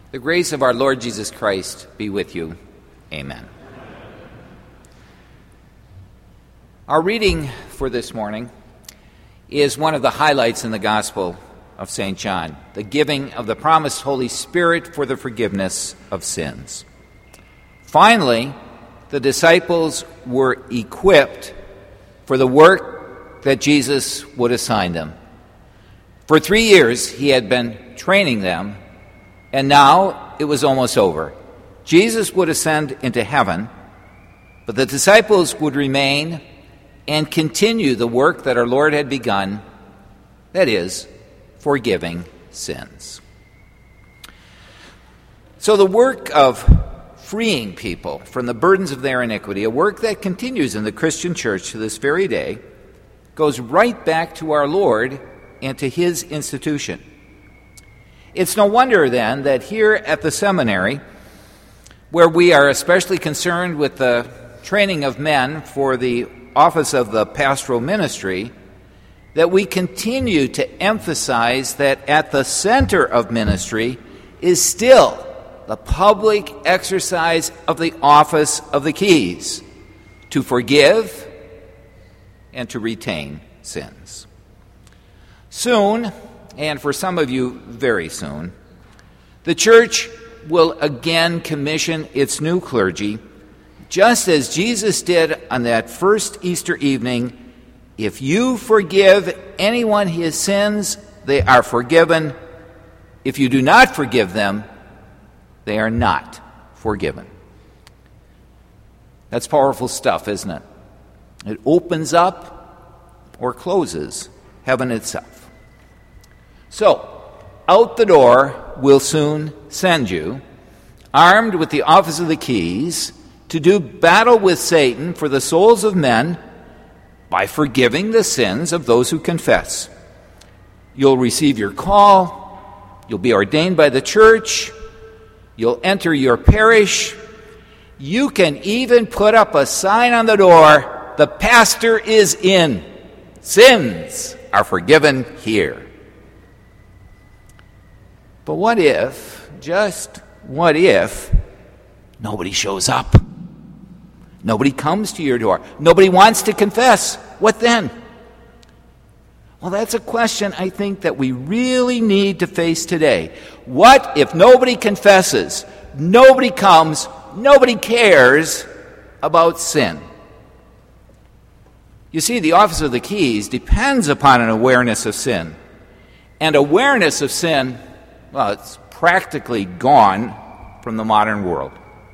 The grace of our Lord Jesus Christ be with you. Amen. Our reading for this morning is one of the highlights in the Gospel of St. John, the giving of the promised Holy Spirit for the forgiveness of sins. Finally, the disciples were equipped for the work that Jesus would assign them. For 3 years, he had been training them, and now it was almost over. Jesus would ascend into heaven, but the disciples would remain and continue the work that our Lord had begun, that is, forgiving sins. So the work of freeing people from the burdens of their iniquity, a work that continues in the Christian church to this very day, goes right back to our Lord and to his institution. It's no wonder, then, that here at the seminary, where we are especially concerned with the training of men for the office of the pastoral ministry, that we continue to emphasize that at the center of ministry is still the public exercise of the office of the keys, to forgive and to retain sins. Soon, and for some of you very soon, the church will again commission its new clergy, just as Jesus did on that first Easter evening. If you forgive anyone his sins, they are forgiven. If you do not forgive them, they are not forgiven. That's powerful stuff, isn't it? It opens up or closes heaven itself. So, out the door will soon send you, armed with the office of the keys, to do battle with Satan for the souls of men by forgiving the sins of those who confess. You'll receive your call, you'll be ordained by the church, you'll enter your parish. You can even put up a sign on the door, "The pastor is in. Sins are forgiven here." But what if, just what if, nobody shows up? Nobody comes to your door. Nobody wants to confess. What then? Well, that's a question I think that we really need to face today. What if nobody confesses, nobody comes, nobody cares about sin? You see, the office of the keys depends upon an awareness of sin. And awareness of sin, well, it's practically gone from the modern world.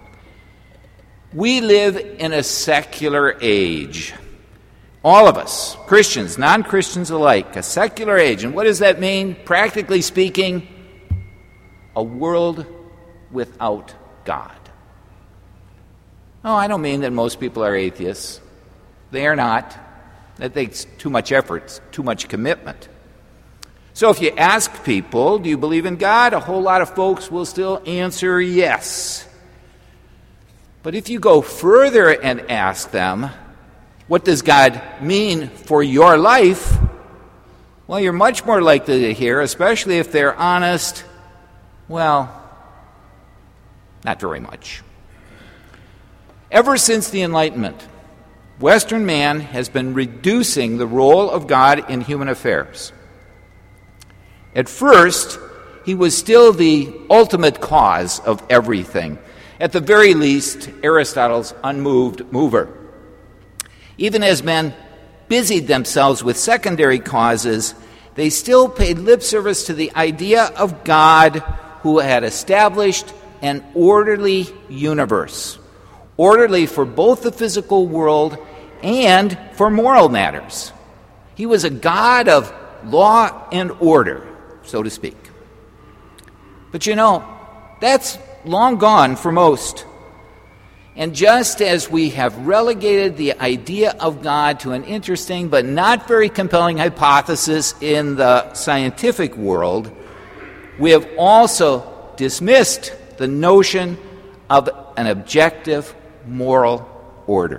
We live in a secular age. All of us, Christians, non-Christians alike, a secular age. And what does that mean? Practically speaking, a world without God. No, I don't mean that most people are atheists. They are not. That takes too much effort, too much commitment. So if you ask people, do you believe in God? A whole lot of folks will still answer yes. But if you go further and ask them, what does God mean for your life? Well, you're much more likely to hear, especially if they're honest, well, not very much. Ever since the Enlightenment, Western man has been reducing the role of God in human affairs. At first, he was still the ultimate cause of everything. At the very least, Aristotle's unmoved mover. Even as men busied themselves with secondary causes, they still paid lip service to the idea of God who had established an orderly universe, orderly for both the physical world and for moral matters. He was a God of law and order, so to speak. But you know, that's long gone for most. And just as we have relegated the idea of God to an interesting but not very compelling hypothesis in the scientific world, we have also dismissed the notion of an objective moral order.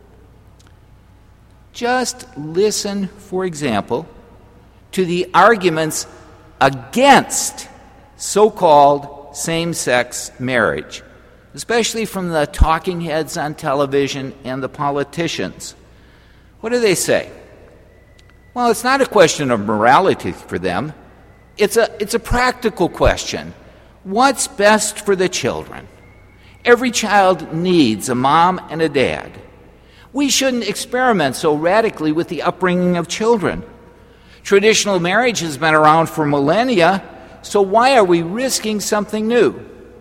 Just listen, for example, to the arguments against so-called same-sex marriage, especially from the talking heads on television and the politicians. What do they say? Well, it's not a question of morality for them. It's a practical question. What's best for the children? Every child needs a mom and a dad. We shouldn't experiment so radically with the upbringing of children. Traditional marriage has been around for millennia, so why are we risking something new?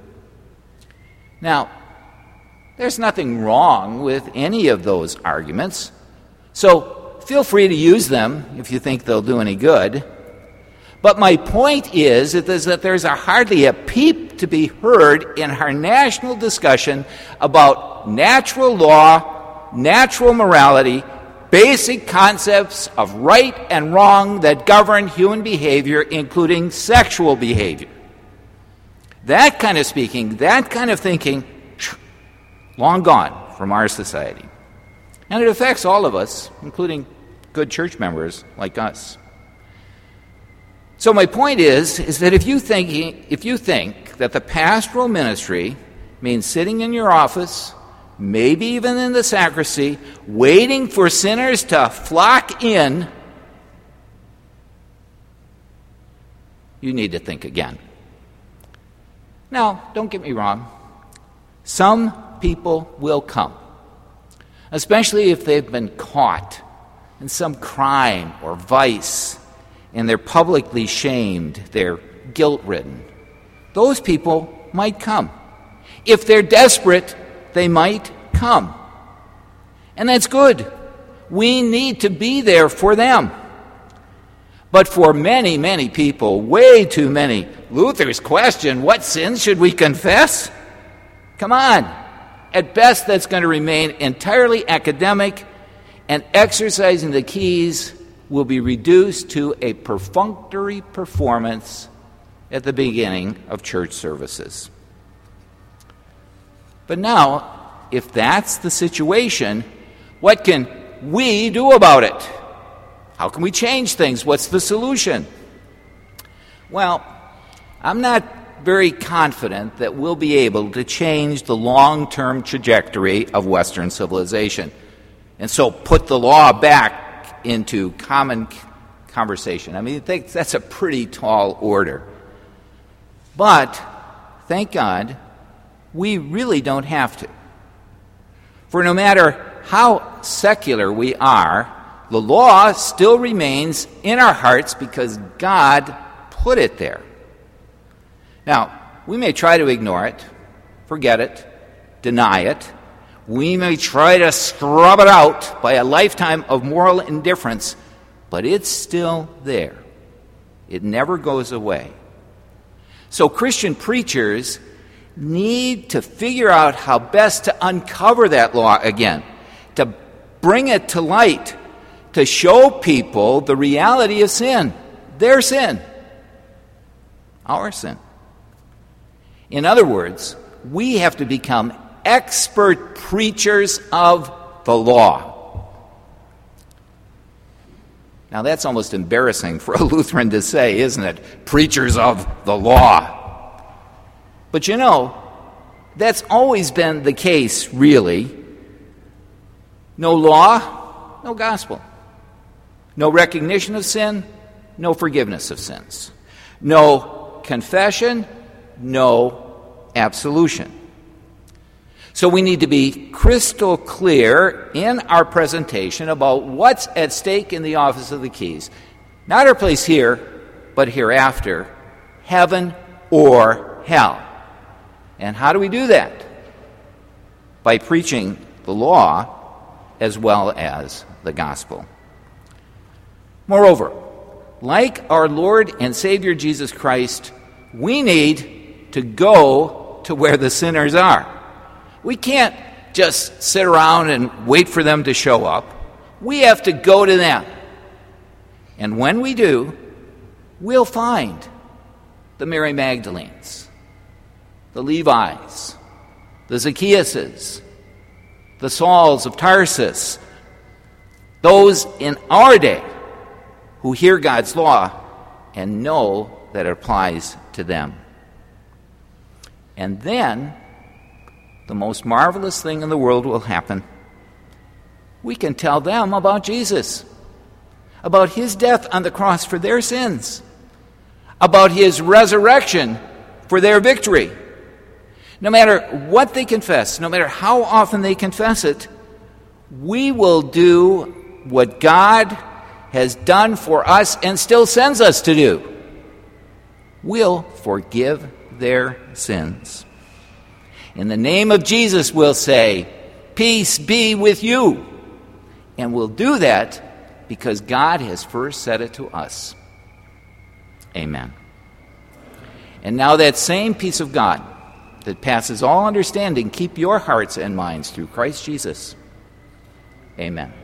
Now, there's nothing wrong with any of those arguments, so feel free to use them if you think they'll do any good. But my point is that there's hardly a peep to be heard in our national discussion about natural law, natural morality, basic concepts of right and wrong that govern human behavior, including sexual behavior. That kind of speaking, that kind of thinking, long gone from our society. And it affects all of us, including good church members like us. So my point is that if you think that the pastoral ministry means sitting in your office, maybe even in the sacristy, waiting for sinners to flock in, you need to think again. Now, don't get me wrong. Some people will come, especially if they've been caught in some crime or vice, and they're publicly shamed, they're guilt-ridden. Those people might come. If they're desperate, they might come. And that's good. We need to be there for them. But for many, many people, way too many, Luther's question, what sins should we confess? Come on. At best, that's going to remain entirely academic, and exercising the keys will be reduced to a perfunctory performance at the beginning of church services. But now, if that's the situation, what can we do about it? How can we change things? What's the solution? Well, I'm not very confident that we'll be able to change the long-term trajectory of Western civilization, and so put the law back into common conversation. I mean, I think that's a pretty tall order. But, thank God, we really don't have to. For no matter how secular we are, the law still remains in our hearts because God put it there. Now, we may try to ignore it, forget it, deny it. We may try to scrub it out by a lifetime of moral indifference, but it's still there. It never goes away. So Christian preachers need to figure out how best to uncover that law again, to bring it to light, to show people the reality of sin, their sin, our sin. In other words, we have to become expert preachers of the law. Now, that's almost embarrassing for a Lutheran to say, isn't it? Preachers of the law. But you know, that's always been the case, really. No law, no gospel. No recognition of sin, no forgiveness of sins. No confession, no absolution. So we need to be crystal clear in our presentation about what's at stake in the office of the keys. Not our place here, but hereafter, heaven or hell. And how do we do that? By preaching the law as well as the gospel. Moreover, like our Lord and Savior Jesus Christ, we need to go to where the sinners are. We can't just sit around and wait for them to show up. We have to go to them. And when we do, we'll find the Mary Magdalenes, the Levis, the Zacchaeuses, the Sauls of Tarsus, those in our day who hear God's law and know that it applies to them. And then the most marvelous thing in the world will happen. We can tell them about Jesus, about his death on the cross for their sins, about his resurrection for their victory. No matter what they confess, no matter how often they confess it, we will do what God has done for us and still sends us to do. We'll forgive their sins. In the name of Jesus, we'll say, "Peace be with you." And we'll do that because God has first said it to us. Amen. And now that same peace of God that passes all understanding, keep your hearts and minds through Christ Jesus. Amen.